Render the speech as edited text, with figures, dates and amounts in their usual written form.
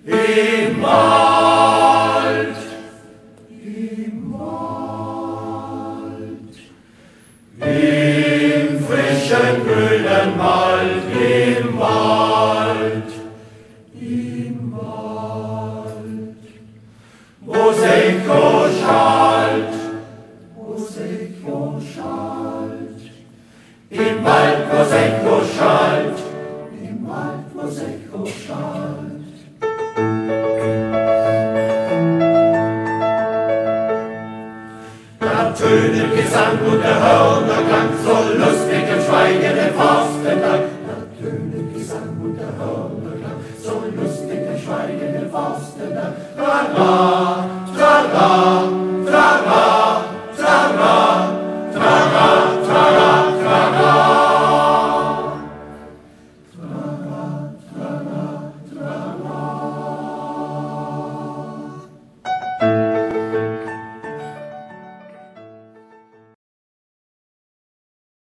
Im Wald, im Wald, im frischen, grünen Wald, im Wald, im Wald, wo's Echo schallt, wo's Echo schallt, im Wald, wo's Echo schallt, im Wald, wo's Echo schallt. Da tönen Gesang und der Hörnerklang, so lustig im schweigenden Forstenland. Da tönen Gesang und der Hörnerklang, so lustig im schweigenden Forstenland. La la.